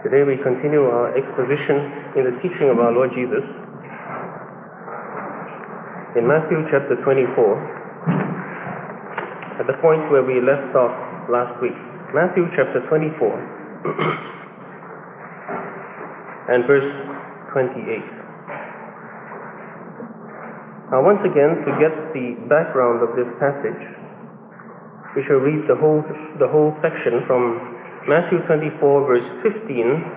Today we continue our exposition in the teaching of our Lord Jesus in Matthew chapter 24, at the point where we left off last week. Matthew chapter 24 and verse 28. Now once again, to get the background of this passage, we shall read the whole section from Matthew 24 verse 15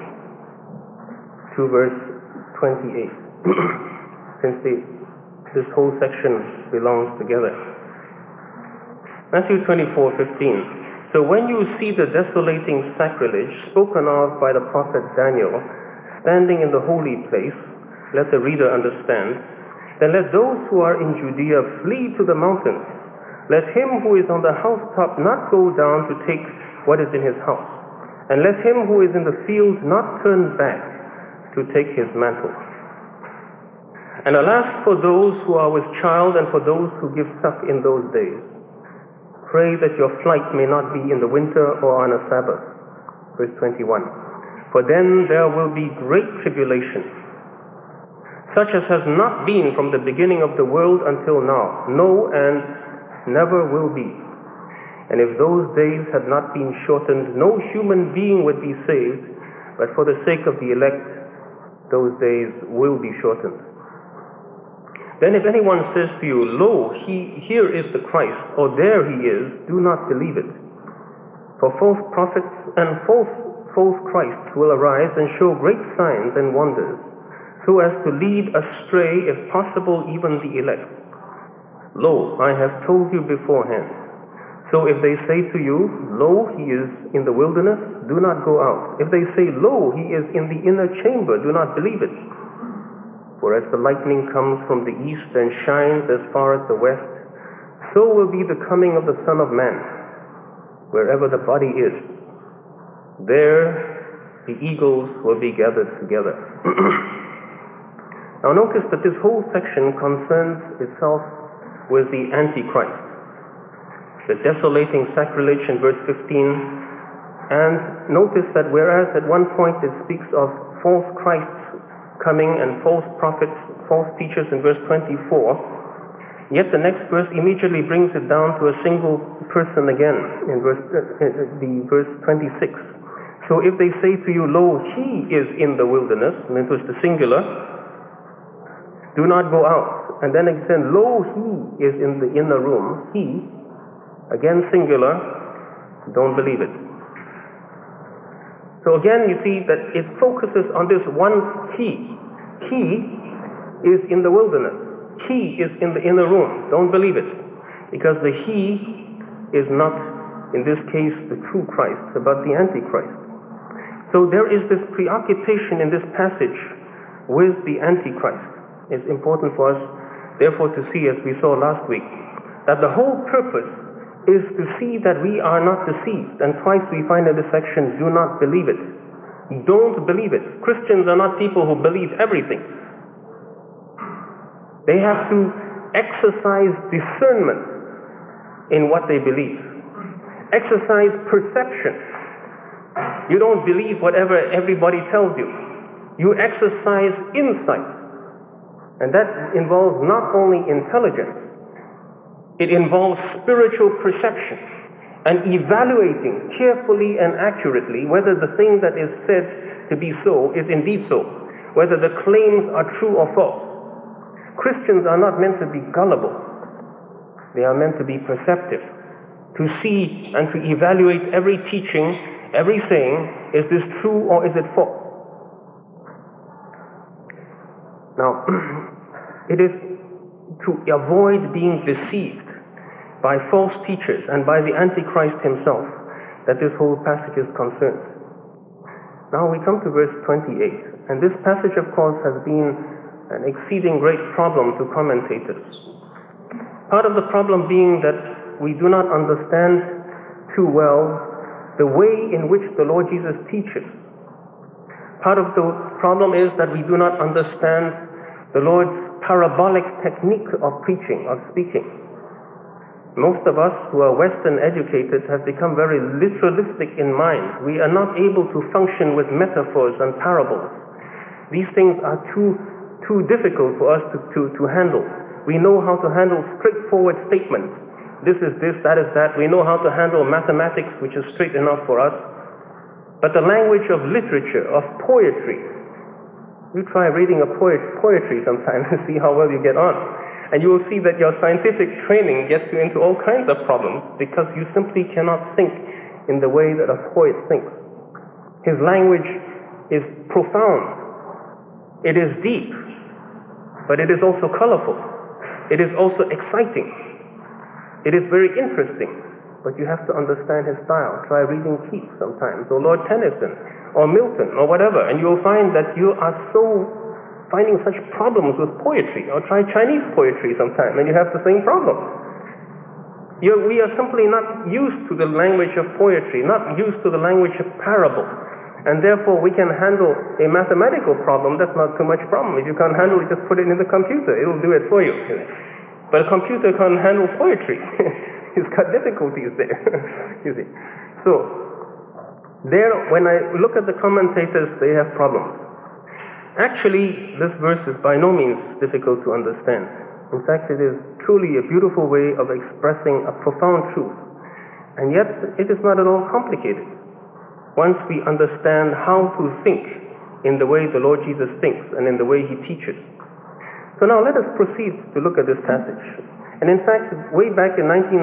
to verse 28, since this whole section belongs together. Matthew 24:15. So when you see the desolating sacrilege spoken of by the prophet Daniel standing in the holy place, let the reader understand, then let those who are in Judea flee to the mountains. Let him who is on the housetop not go down to take what is in his house, and let him who is in the field not turn back to take his mantle. And alas for those who are with child and for those who give suck in those days. Pray that your flight may not be in the winter or on a Sabbath. Verse 21. For then there will be great tribulation, such as has not been from the beginning of the world until now, no, and never will be. And if those days had not been shortened, no human being would be saved, but for the sake of the elect, those days will be shortened. Then if anyone says to you, Lo, here is the Christ, or there he is, do not believe it. For false prophets and false Christs will arise and show great signs and wonders, so as to lead astray, if possible, even the elect. Lo, I have told you beforehand. So if they say to you, Lo, he is in the wilderness, do not go out. If they say, Lo, he is in the inner chamber, do not believe it. For as the lightning comes from the east and shines as far as the west, so will be the coming of the Son of Man. Wherever the body is, there the eagles will be gathered together. Now notice that this whole section concerns itself with the Antichrist, the desolating sacrilege in verse 15, and notice that whereas at one point it speaks of false Christs coming and false prophets, false teachers in verse 24, yet the next verse immediately brings it down to a single person again in verse 26. So if they say to you, Lo, he is in the wilderness, and it was the singular, do not go out. And then again, Lo, he is in the inner room, he, again singular, don't believe it. So again you see that it focuses on this one he. He is in the wilderness. He is in the inner room. Don't believe it. Because the he is not, in this case, the true Christ, but the Antichrist. So there is this preoccupation in this passage with the Antichrist. It's important for us, therefore, to see, as we saw last week, that the whole purpose is to see that we are not deceived. And twice we find in this section, do not believe it. Don't believe it. Christians are not people who believe everything. They have to exercise discernment in what they believe. Exercise perception. You don't believe whatever everybody tells you. You exercise insight. And that involves not only intelligence, it involves spiritual perception and evaluating carefully and accurately whether the thing that is said to be so is indeed so, whether the claims are true or false. Christians are not meant to be gullible. They are meant to be perceptive, to see and to evaluate every teaching, every saying, is this true or is it false? Now, it is to avoid being deceived by false teachers and by the Antichrist himself that this whole passage is concerned. Now we come to verse 28, and this passage, of course, has been an exceeding great problem to commentators. Part of the problem being that we do not understand too well the way in which the Lord Jesus teaches. Part of the problem is that we do not understand the Lord's parabolic technique of preaching, of speaking. Most of us who are Western educated have become very literalistic in mind. We are not able to function with metaphors and parables. These things are too difficult for us to handle. We know how to handle straightforward statements. This is this, that is that. We know how to handle mathematics, which is straight enough for us. But the language of literature, of poetry, you try reading a poetry sometime and see how well you get on. And you will see that your scientific training gets you into all kinds of problems because you simply cannot think in the way that a poet thinks. His language is profound. It is deep, but it is also colorful. It is also exciting. It is very interesting, but you have to understand his style. Try reading Keats sometimes, or Lord Tennyson, or Milton, or whatever, and you will find that you are finding such problems with poetry. Or try Chinese poetry sometime, and you have the same problem. We are simply not used to the language of poetry, not used to the language of parable. And therefore we can handle a mathematical problem. That's not too much problem. If you can't handle it, just put it in the computer. It will do it for you. But a computer can't handle poetry. It's got difficulties there. You see. So, when I look at the commentators, they have problems. Actually, this verse is by no means difficult to understand. In fact, it is truly a beautiful way of expressing a profound truth. And yet, it is not at all complicated. Once we understand how to think in the way the Lord Jesus thinks and in the way He teaches. So now let us proceed to look at this passage. And in fact, way back in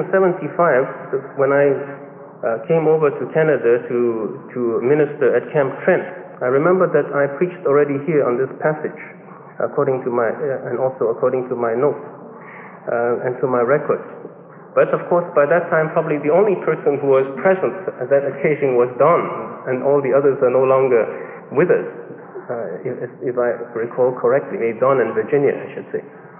1975, when I came over to Canada to minister at Camp Trent, I remember that I preached already here on this passage, according to my and also according to my notes and to my records. But of course, by that time, probably the only person who was present at that occasion was Don, and all the others are no longer with us, if I recall correctly. Maybe Don and Virginia, I should say.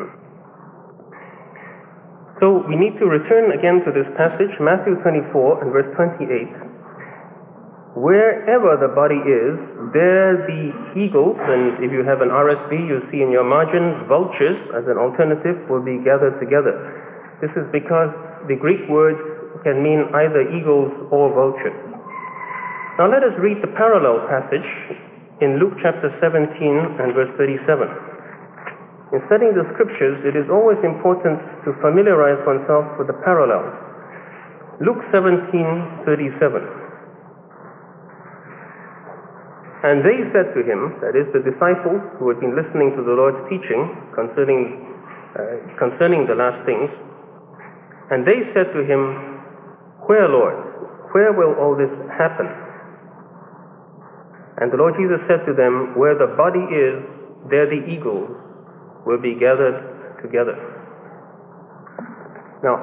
So we need to return again to this passage, Matthew 24 and verse 28. Wherever the body is, there the eagles, and if you have an RSV, you see in your margin, vultures as an alternative, will be gathered together. This is because the Greek words can mean either eagles or vultures. Now let us read the parallel passage in Luke chapter 17 and verse 37. In studying the scriptures, it is always important to familiarize oneself with the parallels. Luke 17:37. And they said to him, that is, the disciples who had been listening to the Lord's teaching concerning the last things, and they said to him, Where, Lord? Where will all this happen? And the Lord Jesus said to them, Where the body is, there the eagles will be gathered together. Now,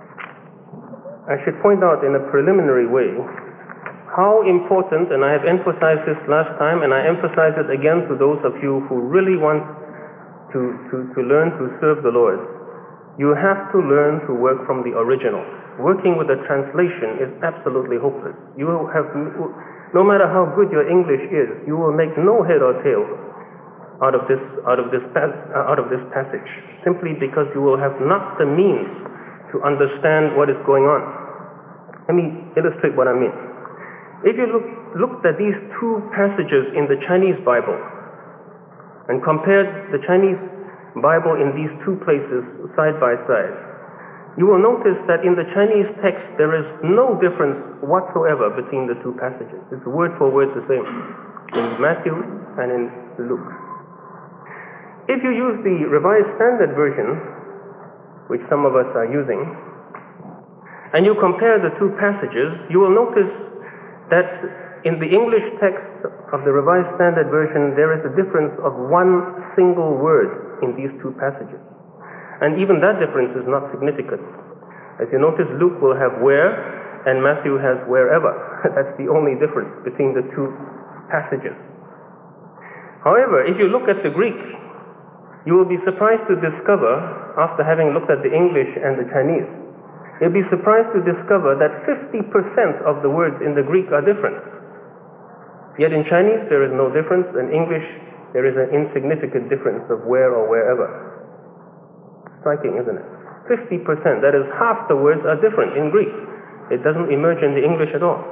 I should point out in a preliminary way how important, and I have emphasized this last time, and I emphasize it again to those of you who really want to learn to serve the Lord. You have to learn to work from the original. Working with a translation is absolutely hopeless. You will have, no matter how good your English is, you will make no head or tail out of this passage, simply because you will have not the means to understand what is going on. Let me illustrate what I mean. If you looked at these two passages in the Chinese Bible and compared the Chinese Bible in these two places side by side, you will notice that in the Chinese text there is no difference whatsoever between the two passages. It's word for word the same in Matthew and in Luke. If you use the Revised Standard Version, which some of us are using, and you compare the two passages, you will notice that in the English text of the Revised Standard Version, there is a difference of one single word in these two passages. And even that difference is not significant. As you notice, Luke will have where, and Matthew has wherever. That's the only difference between the two passages. However, if you look at the Greek, you will be surprised to discover, after having looked at the English and the Chinese, you'll be surprised to discover that 50% of the words in the Greek are different. Yet in Chinese there is no difference, in English there is an insignificant difference of where or wherever. Striking, isn't it? 50%, that is half the words are different in Greek. It doesn't emerge in the English at all.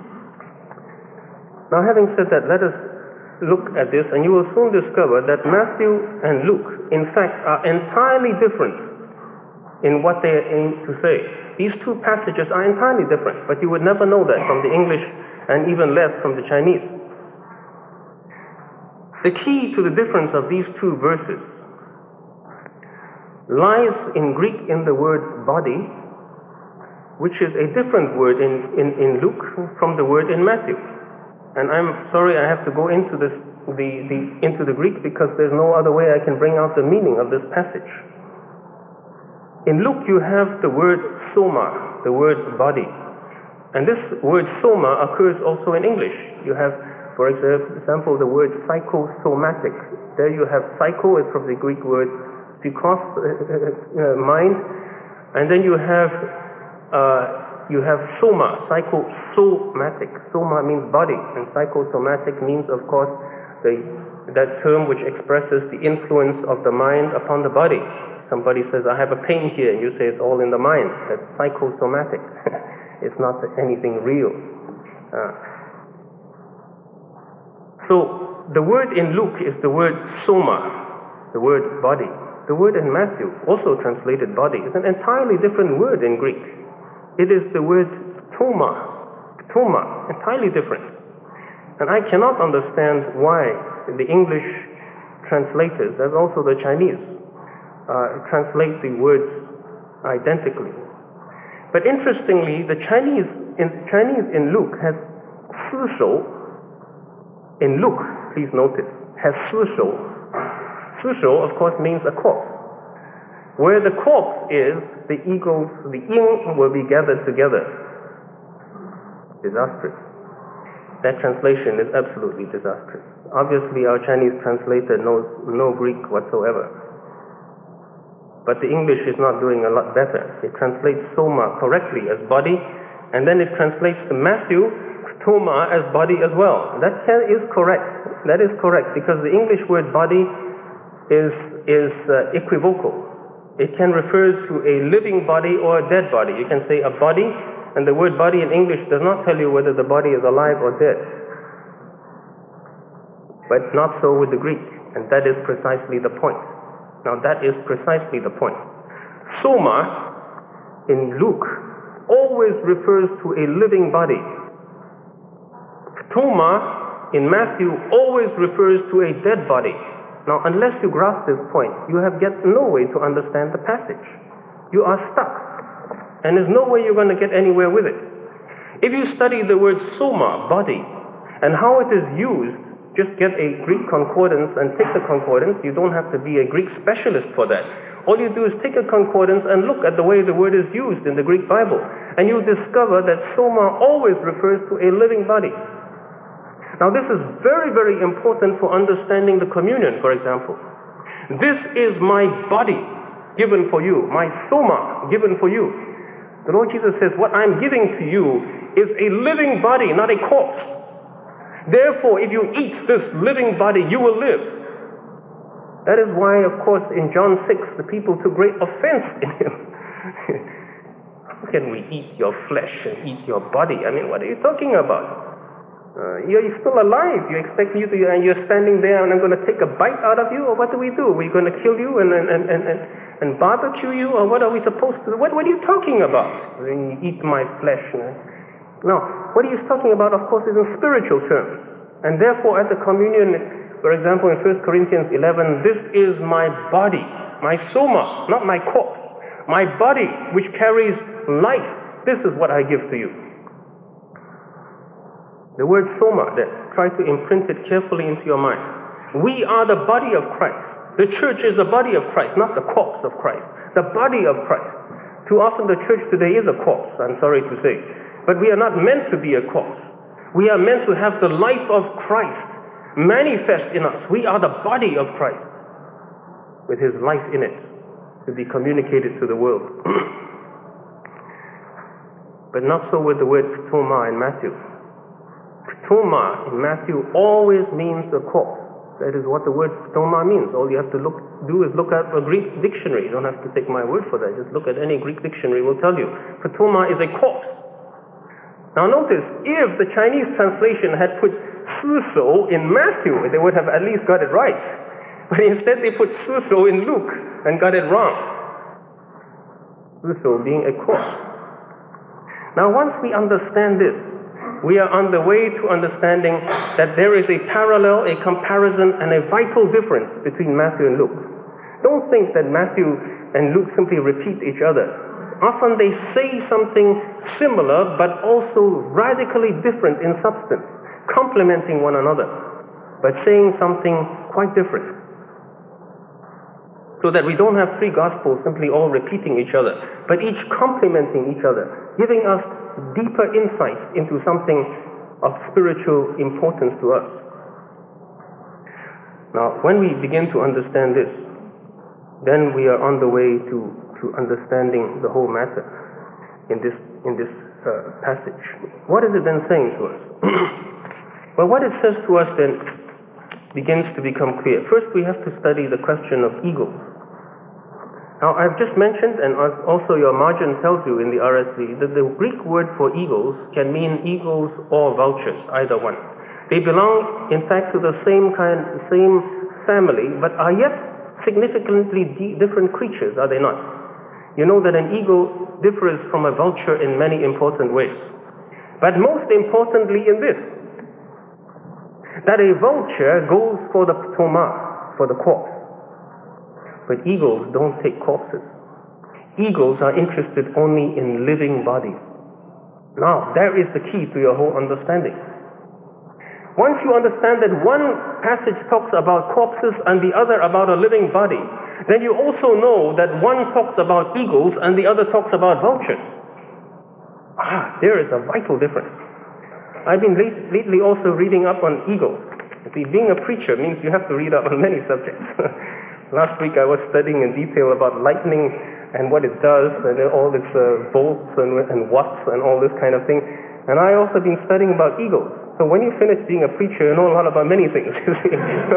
Now, having said that, let us look at this, and you will soon discover that Matthew and Luke, in fact, are entirely different in what they aim to say. These two passages are entirely different, but you would never know that from the English and even less from the Chinese. The key to the difference of these two verses lies in Greek in the word body, which is a different word in Luke from the word in Matthew. And I'm sorry I have to go into this into the Greek because there's no other way I can bring out the meaning of this passage. In Luke you have the word soma, the word body. And this word soma occurs also in English. You have, for example, the word psychosomatic. There you have psycho is from the Greek word psychos, mind, and then you have soma, psychosomatic. Soma means body, and psychosomatic means, of course, that term which expresses the influence of the mind upon the body. Somebody says, I have a pain here, and you say it's all in the mind. That's psychosomatic. It's not anything real. So the word in Luke is the word soma, the word body. The word in Matthew, also translated body, is an entirely different word in Greek. It is the word pneuma, entirely different. And I cannot understand why the English translators, as also the Chinese, translate the words identically. But interestingly, the Chinese in Luke has 四首. In Luke, please notice, has 四首. 四首, of course, means a corpse. Where the corpse is, the yin will be gathered together. Disastrous. That translation is absolutely disastrous. Obviously, our Chinese translator knows no Greek whatsoever. But the English is not doing a lot better. It translates soma correctly as body, and then it translates the Matthew pneuma as body as well. That is correct. That is correct, because the English word body is equivocal. It can refer to a living body or a dead body. You can say a body, and the word body in English does not tell you whether the body is alive or dead. But not so with the Greek, and that is precisely the point. Now that is precisely the point. Soma in Luke always refers to a living body. Pneuma in Matthew always refers to a dead body. Now, unless you grasp this point, you have yet no way to understand the passage. You are stuck. And there's no way you're going to get anywhere with it. If you study the word soma, body, and how it is used, just get a Greek concordance and take the concordance. You don't have to be a Greek specialist for that. All you do is take a concordance and look at the way the word is used in the Greek Bible. And you'll discover that soma always refers to a living body. Now this is very, very important for understanding the communion, for example. This is my body given for you, my soma given for you. The Lord Jesus says, what I'm giving to you is a living body, not a corpse. Therefore, if you eat this living body, you will live. That is why, of course, in John 6, the people took great offense in him. How can we eat your flesh and eat your body? I mean, what are you talking about? You're still alive. You expect you to, and you're standing there, and I'm going to take a bite out of you, or what do? We're going to kill you and barbecue you, or what are we supposed to do? What are you talking about? When you eat my flesh. No, what he is talking about, of course, is in spiritual terms. And therefore, at the communion, for example, in 1 Corinthians 11, this is my body, my soma, not my corpse. My body, which carries life. This is what I give to you. The word soma, then, try to imprint it carefully into your mind. We are the body of Christ. The church is the body of Christ, not the corpse of Christ. The body of Christ. Too often the church today is a corpse, I'm sorry to say. But we are not meant to be a corpse. We are meant to have the life of Christ manifest in us. We are the body of Christ with his life in it to be communicated to the world. But not so with the word pneuma in Matthew. Pneuma in Matthew always means a corpse. That is what the word pneuma means. All you have to do is look at a Greek dictionary. You don't have to take my word for that. Just look at any Greek dictionary, will tell you. Pneuma is a corpse. Now notice, if the Chinese translation had put 尸首 in Matthew, they would have at least got it right. But instead they put 尸首 in Luke and got it wrong. 尸首 being a corpse. Now once we understand this, we are on the way to understanding that there is a parallel, a comparison, and a vital difference between Matthew and Luke. Don't think that Matthew and Luke simply repeat each other. Often they say something similar, but also radically different in substance, complementing one another, but saying something quite different. So that we don't have three Gospels simply all repeating each other, but each complementing each other, giving us deeper insights into something of spiritual importance to us. Now, when we begin to understand this, then we are on the way to understanding the whole matter in this passage. What is it then saying to us? Well, what it says to us then begins to become clear. First, we have to study the question of eagles. Now, I've just mentioned, and also your margin tells you in the RSV, that the Greek word for eagles can mean eagles or vultures, either one. They belong, in fact, to the same family, but are yet significantly different creatures, are they not? You know that an eagle differs from a vulture in many important ways. But most importantly in this, that a vulture goes for the pneuma, for the corpse. But eagles don't take corpses. Eagles are interested only in living bodies. Now, there is the key to your whole understanding. Once you understand that one passage talks about corpses and the other about a living body, then you also know that one talks about eagles and the other talks about vultures. There is a vital difference. I've been lately also reading up on eagles. You see, being a preacher means you have to read up on many subjects. Last week I was studying in detail about lightning and what it does and all its volts and watts and all this kind of thing. And I also been studying about eagles. So when you finish being a preacher, you know a lot about many things. You see.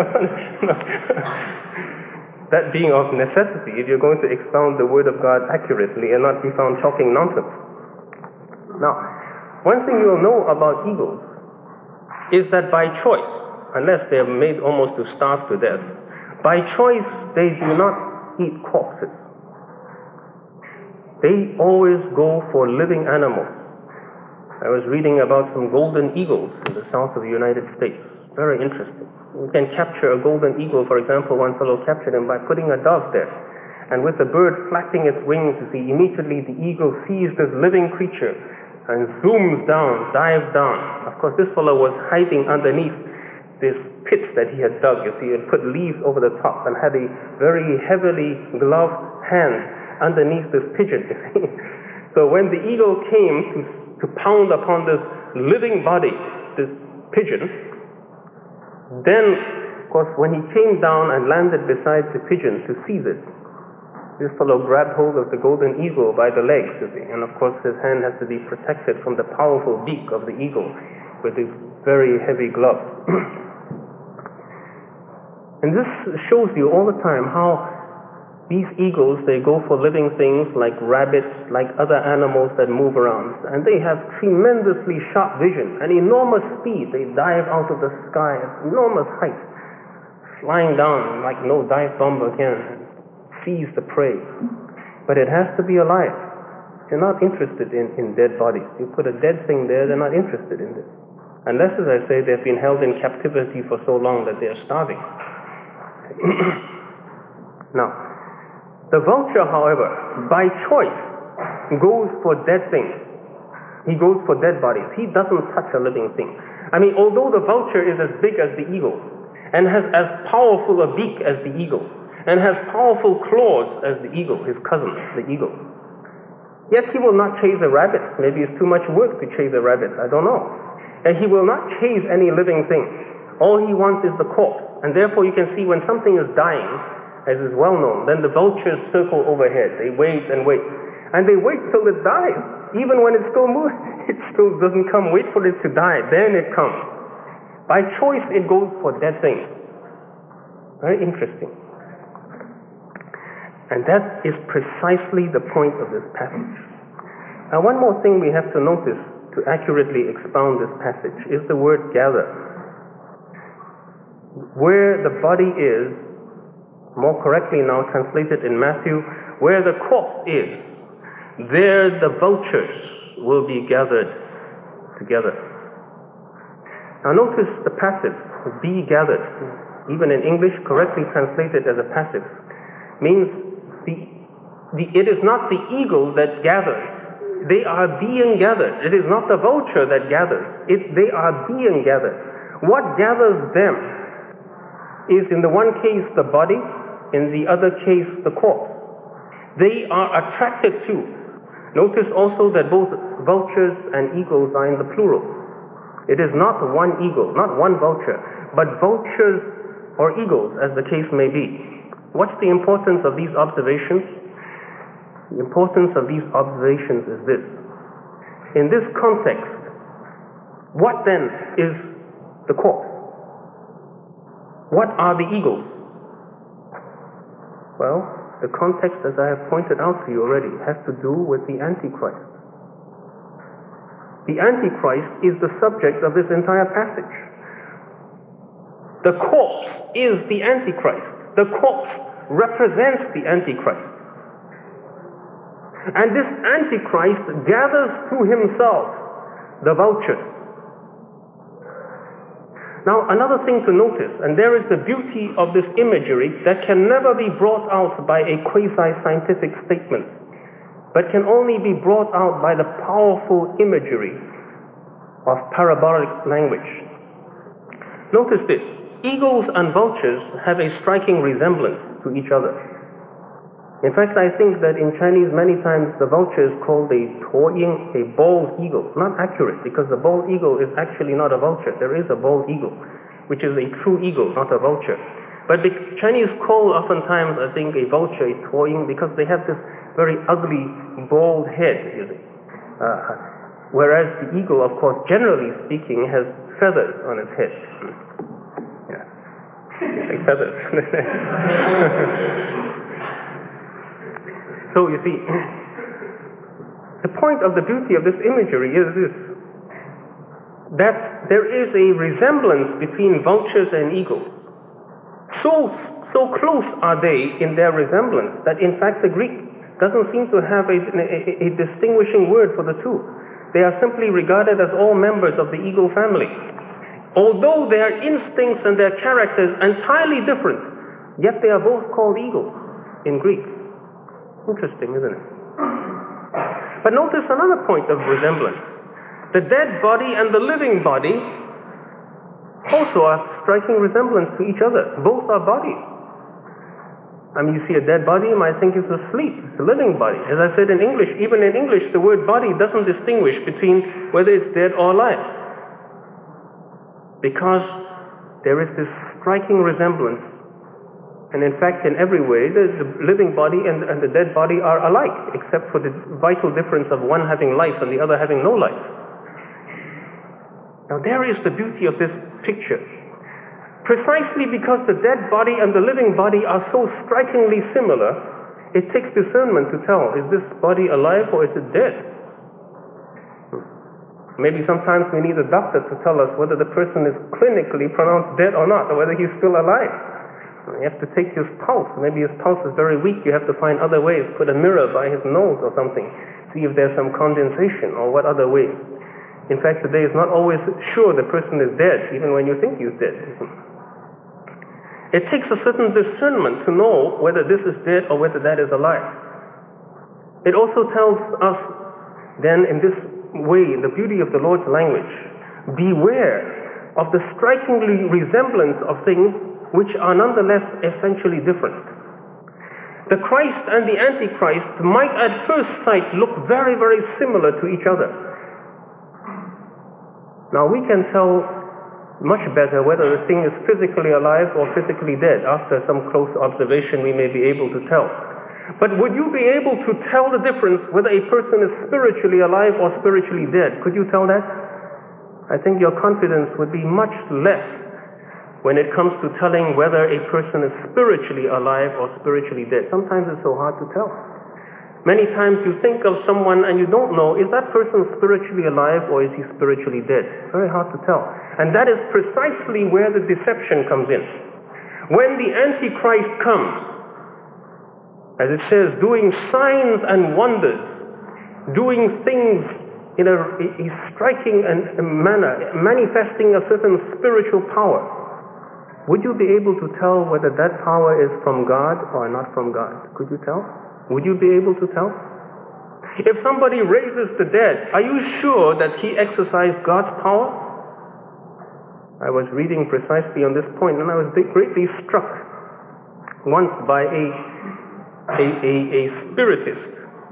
That being of necessity, if you're going to expound the Word of God accurately and not be found talking nonsense. Now, one thing you'll know about eagles is that by choice, unless they're made almost to starve to death, by choice they do not eat corpses. They always go for living animals. I was reading about some golden eagles in the south of the United States. Very interesting. You can capture a golden eagle, for example. One fellow captured him by putting a dove there. And with the bird flapping its wings, you see, immediately the eagle sees this living creature and zooms down, dives down. Of course, this fellow was hiding underneath this pit that he had dug. You see, and put leaves over the top and had a very heavily gloved hand underneath this pigeon. You see. So when the eagle came to pound upon this living body, this pigeon, then, of course, when he came down and landed beside the pigeon to seize it, this fellow grabbed hold of the golden eagle by the legs, you see, and of course his hand has to be protected from the powerful beak of the eagle with his very heavy gloves. And this shows you all the time how these eagles, they go for living things like rabbits, like other animals that move around. And they have tremendously sharp vision and enormous speed. They dive out of the sky at enormous height, flying down like no dive bomber can, seize the prey. But it has to be alive. They're not interested in dead bodies. You put a dead thing there, they're not interested in this. Unless, as I say, they've been held in captivity for so long that they are starving. Now, the vulture, however, by choice, goes for dead things. He goes for dead bodies. He doesn't touch a living thing. I mean, although the vulture is as big as the eagle, and has as powerful a beak as the eagle, and has powerful claws as the eagle, his cousin, the eagle, yet he will not chase a rabbit. Maybe it's too much work to chase a rabbit. I don't know. And he will not chase any living thing. All he wants is the corpse. And therefore you can see when something is dying, as is well known, then the vultures circle overhead. They wait and wait. And they wait till it dies. Even when it's still moving, it still doesn't come. Wait for it to die. Then it comes. By choice, it goes for dead things. Very interesting. And that is precisely the point of this passage. Now, one more thing we have to notice to accurately expound this passage is the word gather. Where the body is, more correctly now translated in Matthew, where the corpse is, there the vultures will be gathered together. Now notice the passive, be gathered, even in English correctly translated as a passive, means it is not the eagle that gathers, they are being gathered. It is not the vulture that gathers, they are being gathered. What gathers them is in the one case the body, in the other case the corpse. They are attracted to. Notice also that both vultures and eagles are in the plural. It is not one eagle, not one vulture, but vultures or eagles, as the case may be. What's the importance of these observations? The importance of these observations is this. In this context, what then is the corpse? What are the eagles? Well, the context, as I have pointed out to you already, has to do with the Antichrist. The Antichrist is the subject of this entire passage. The corpse is the Antichrist. The corpse represents the Antichrist. And this Antichrist gathers to himself the vultures. Now, another thing to notice, and there is the beauty of this imagery that can never be brought out by a quasi-scientific statement, but can only be brought out by the powerful imagery of parabolic language. Notice this. Eagles and vultures have a striking resemblance to each other. In fact, I think that in Chinese many times the vulture is called a tuoying, a bald eagle. Not accurate, because the bald eagle is actually not a vulture. There is a bald eagle, which is a true eagle, not a vulture. But the Chinese call oftentimes, I think, a vulture a tuoying because they have this very ugly bald head. Whereas the eagle, of course, generally speaking, has feathers on its head. Yeah, like feathers. So you see, the point of the beauty of this imagery is this, that there is a resemblance between vultures and eagles. So close are they in their resemblance that in fact the Greek doesn't seem to have a distinguishing word for the two. They are simply regarded as all members of the eagle family. Although their instincts and their characters entirely different, yet they are both called eagles in Greek. Interesting, isn't it? But notice another point of resemblance. The dead body and the living body also are striking resemblance to each other. Both are bodies. I mean, you see a dead body, you might think it's asleep. It's a living body. As I said in English, even in English, the word body doesn't distinguish between whether it's dead or alive. Because there is this striking resemblance. And in fact, in every way, the living body and the dead body are alike, except for the vital difference of one having life and the other having no life. Now there is the beauty of this picture. Precisely because the dead body and the living body are so strikingly similar, it takes discernment to tell, is this body alive or is it dead? Maybe sometimes we need a doctor to tell us whether the person is clinically pronounced dead or not, or whether he's still alive. You have to take his pulse. Maybe his pulse is very weak. You have to find other ways. Put a mirror by his nose or something. See if there's some condensation or what other ways. In fact, today it's not always sure the person is dead, even when you think he's dead. It takes a certain discernment to know whether this is dead or whether that is alive. It also tells us then in this way, the beauty of the Lord's language, beware of the strikingly resemblance of things which are nonetheless essentially different. The Christ and the Antichrist might at first sight look very, very similar to each other. Now we can tell much better whether the thing is physically alive or physically dead. After some close observation we may be able to tell. But would you be able to tell the difference whether a person is spiritually alive or spiritually dead? Could you tell that? I think your confidence would be much less when it comes to telling whether a person is spiritually alive or spiritually dead. Sometimes it's so hard to tell. Many times you think of someone and you don't know, is that person spiritually alive or is he spiritually dead? Very hard to tell. And that is precisely where the deception comes in. When the Antichrist comes, as it says, doing signs and wonders, doing things in a striking manner, manifesting a certain spiritual power, would you be able to tell whether that power is from God or not from God? Could you tell? Would you be able to tell? If somebody raises the dead, are you sure that he exercised God's power? I was reading precisely on this point, and I was greatly struck once by a spiritist.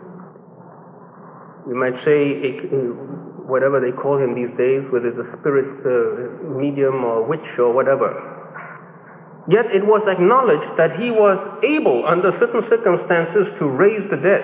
You might say, whatever they call him these days, whether it's a spirit medium or witch or whatever. Yet it was acknowledged that he was able, under certain circumstances, to raise the dead.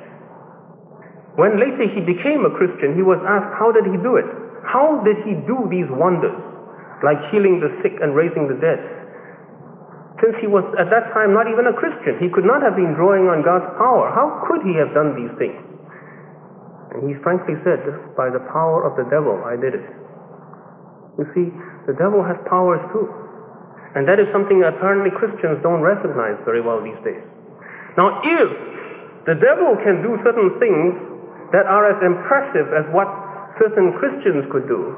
When later he became a Christian, he was asked, how did he do it? How did he do these wonders, like healing the sick and raising the dead? Since he was at that time not even a Christian, he could not have been drawing on God's power. How could he have done these things? And he frankly said, by the power of the devil, I did it. You see, the devil has powers too. And that is something apparently Christians don't recognize very well these days. Now, if the devil can do certain things that are as impressive as what certain Christians could do,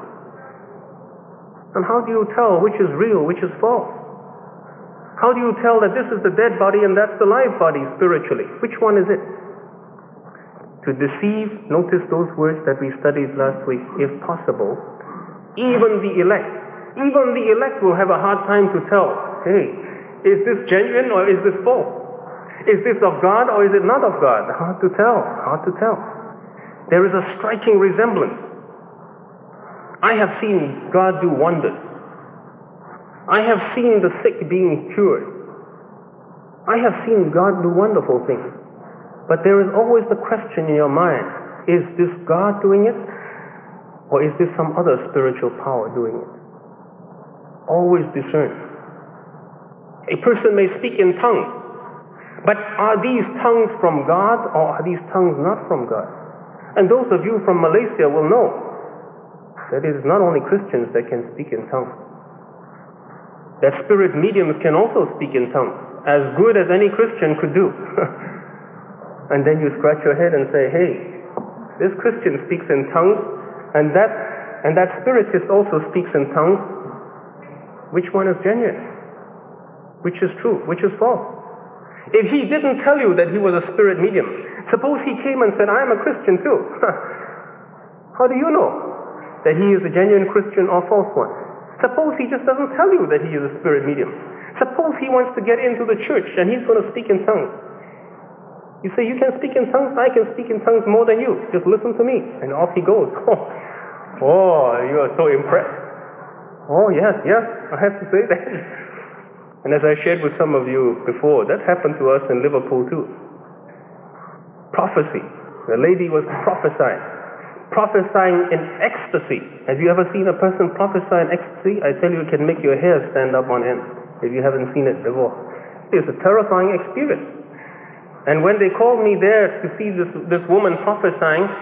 then how do you tell which is real, which is false? How do you tell that this is the dead body and that's the live body spiritually? Which one is it? To deceive, notice those words that we studied last week, if possible, even the elect. Even the elect will have a hard time to tell, hey, is this genuine or is this false? Is this of God or is it not of God? Hard to tell, hard to tell. There is a striking resemblance. I have seen God do wonders. I have seen the sick being cured. I have seen God do wonderful things. But there is always the question in your mind, is this God doing it? Or is this some other spiritual power doing it? Always discern. A person may speak in tongues, but are these tongues from God or are these tongues not from God? And those of you from Malaysia will know that it is not only Christians that can speak in tongues. That spirit mediums can also speak in tongues, as good as any Christian could do. And then you scratch your head and say, hey, this Christian speaks in tongues, and that spiritist also speaks in tongues. Which one is genuine? Which is true? Which is false? If he didn't tell you that he was a spirit medium, suppose he came and said, I am a Christian too. How do you know that he is a genuine Christian or false one? Suppose he just doesn't tell you that he is a spirit medium. Suppose he wants to get into the church and he's going to speak in tongues. You say, you can speak in tongues? I can speak in tongues more than you. Just listen to me. And off he goes. Oh, you are so impressed. Oh, yes, I have to say that. And as I shared with some of you before, that happened to us in Liverpool too. Prophecy. The lady was prophesying in ecstasy. Have you ever seen a person prophesy in ecstasy? I tell you, it can make your hair stand up on end if you haven't seen it before. It's a terrifying experience. And when they called me there to see this woman prophesying,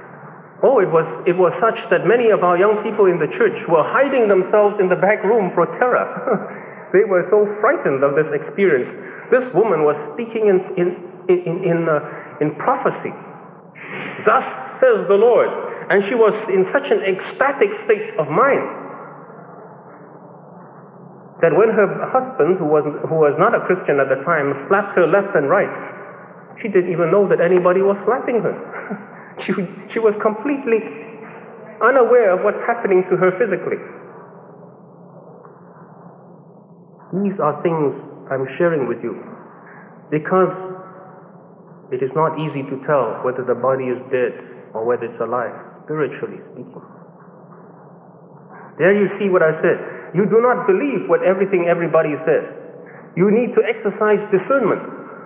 it was such that many of our young people in the church were hiding themselves in the back room for terror. They were so frightened of this experience. This woman was speaking in prophecy. Thus says the Lord. And she was in such an ecstatic state of mind that when her husband, who was not a Christian at the time, slapped her left and right, she didn't even know that anybody was slapping her. She was completely unaware of what's happening to her physically. These are things I'm sharing with you because it is not easy to tell whether the body is dead or whether it's alive, spiritually speaking. There you see what I said. You do not believe everything everybody says. You need to exercise discernment.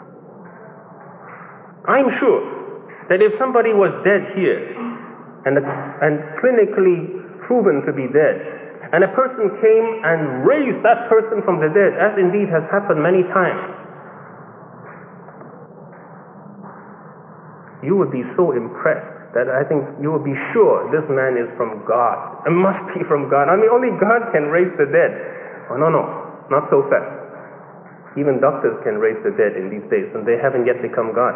I'm sure that if somebody was dead here and clinically proven to be dead, and a person came and raised that person from the dead, as indeed has happened many times, you would be so impressed that I think you will be sure this man is from God. It must be from God. I mean, only God can raise the dead. Oh, no, not so fast. Even doctors can raise the dead in these days, and they haven't yet become God.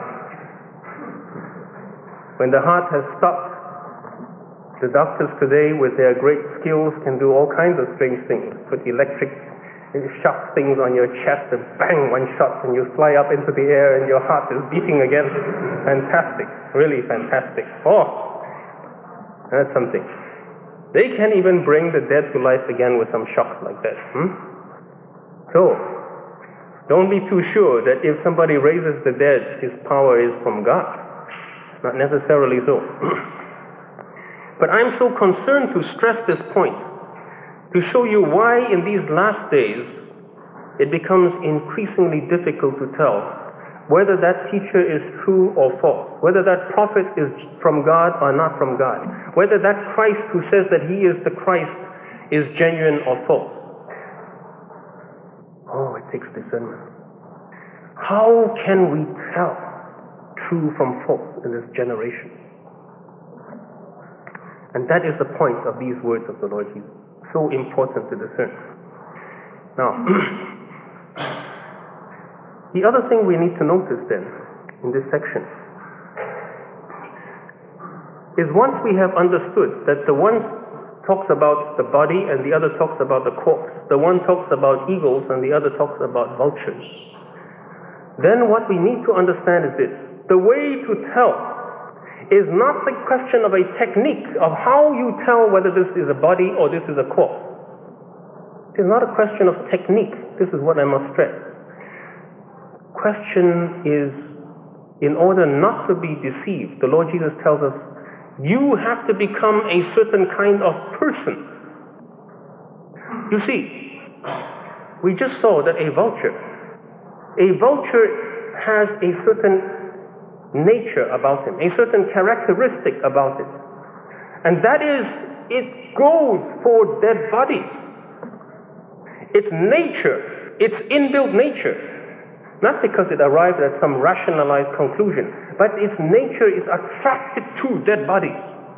When the heart has stopped, the doctors today, with their great skills, can do all kinds of strange things. Put electric shock things on your chest and bang, one shot, and you fly up into the air and your heart is beating again. Fantastic. Really fantastic. Oh, that's something. They can even bring the dead to life again with some shocks like that. So, don't be too sure that if somebody raises the dead, his power is from God. Not necessarily so. But I'm so concerned to stress this point, to show you why in these last days it becomes increasingly difficult to tell whether that teacher is true or false, whether that prophet is from God or not from God, whether that Christ who says that he is the Christ is genuine or false. Oh, it takes discernment. How can we tell true from false in this generation? And that is the point of these words of the Lord Jesus. So important to discern. Now, the other thing we need to notice then, in this section, is once we have understood that the one talks about the body and the other talks about the corpse, the one talks about eagles and the other talks about vultures, then what we need to understand is this: the way to tell is not the question of a technique of how you tell whether this is a body or this is a corpse. It is not a question of technique. This is what I must stress. Question is, in order not to be deceived, the Lord Jesus tells us, you have to become a certain kind of person. You see, we just saw that a vulture has a certain nature about him, a certain characteristic about it. And that is, it goes for dead bodies. Its nature, its inbuilt nature, not because it arrived at some rationalized conclusion, but its nature is attracted to dead bodies.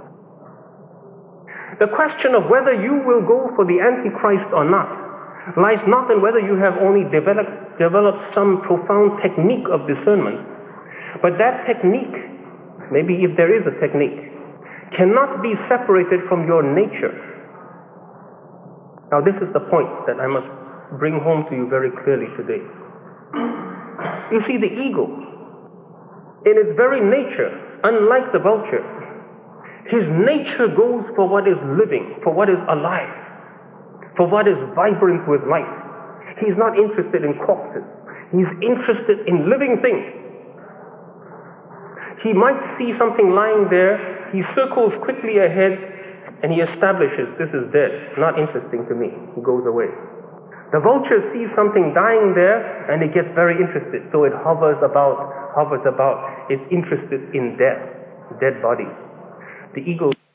The question of whether you will go for the Antichrist or not lies not in whether you have only developed some profound technique of discernment, but that technique, maybe if there is a technique, cannot be separated from your nature. Now this is the point that I must bring home to you very clearly today. You see, the eagle, in its very nature, unlike the vulture, his nature goes for what is living, for what is alive, for what is vibrant with life. He's not interested in corpses. He's interested in living things. He might see something lying there, he circles quickly ahead, and he establishes, this is dead, not interesting to me. He goes away. The vulture sees something dying there, and it gets very interested, so it hovers about, it's interested in death, dead bodies. The eagle